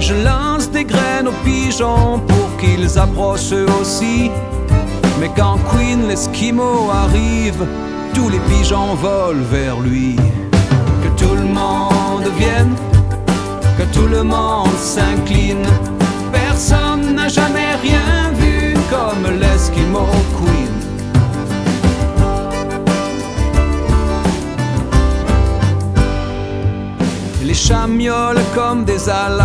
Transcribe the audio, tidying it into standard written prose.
Je lance des graines aux pigeons pour qu'ils approchent eux aussi. Mais quand Queen l'Esquimau arrive, tous les pigeons volent vers lui. Que tout le monde vienne, que tout le monde s'incline. Personne n'a jamais rien vu comme l'Esquimau Queen. Les chats miaulent comme des alas.